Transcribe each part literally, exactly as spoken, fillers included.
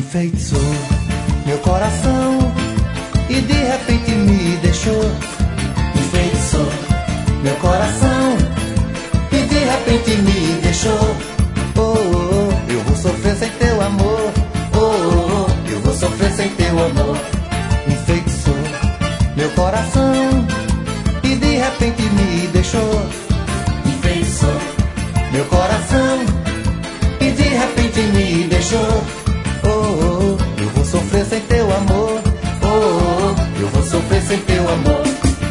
enfeitiçou meu coração e de repente me deixou. Enfeitiçou meu coração e de repente me deixou. Oh, oh, oh, eu vou sofrer sem teu amor. Oh, oh, oh, eu vou sofrer sem teu amor. Enfeitiçou meu coração e de repente me deixou. Enfeitiçou meu coração e de repente me deixou. Oh, oh, oh, eu vou sofrer sem teu amor. Oh, oh, oh, eu vou sofrer sem teu amor.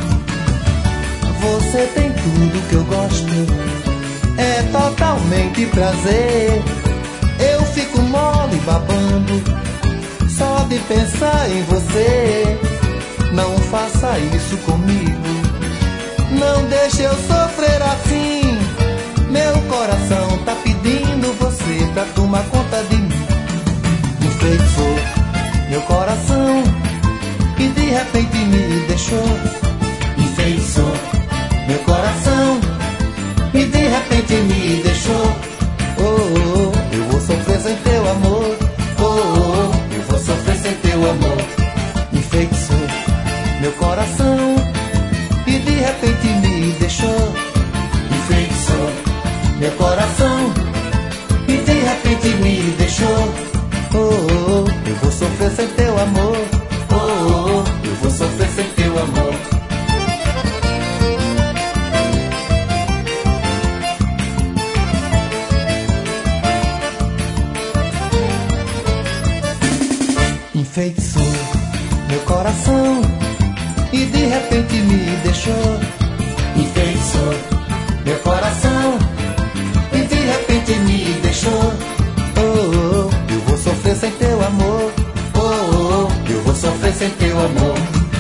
Você tem tudo que eu gosto, é totalmente prazer. Eu fico mole babando só de pensar em você. Não faça isso comigo, não deixe eu sofrer assim. Meu coração tá pedindo você pra tomar conta de mim. Enfeitiçou meu coração e de repente me deixou. Enfeitiçou meu coração e de repente me deixou. Oh, oh, oh, eu vou sofrer sem teu amor. Oh, oh, oh, eu vou sofrer sem teu amor. Enfeitiçou meu coração e de repente me deixou. Enfeitiçou meu coração e de repente me deixou. Oh, oh, oh, eu vou sofrer sem teu amor. Oh, oh, oh, eu vou sofrer sem teu amor. Enfeitiçou meu coração e de repente me deixou. Enfeitiçou meu coração e de repente me deixou. Oh, oh, oh, eu vou sofrer sem teu amor. Oh, oh, oh, eu vou sofrer sem teu amor.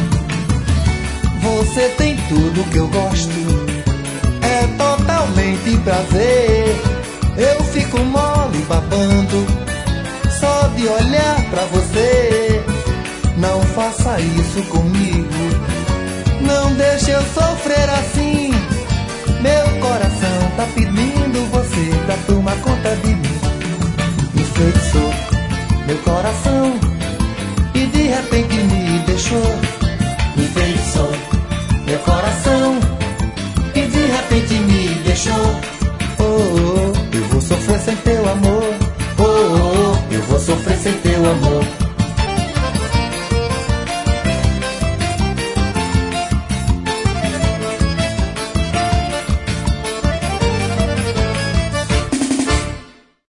Você tem tudo que eu gosto, é totalmente prazer. Eu fico mole babando só de olhar pra você. Não faça isso comigo, não deixe eu sofrer assim. Meu coração tá pedindo você pra tomar conta de mim. Enfeitiçou meu coração e de repente me deixou. Enfeitiçou meu coração e de repente me deixou. Oh, oh, oh, eu vou sofrer sem teu amor. Oh, oh, oh, eu vou sofrer sem teu amor.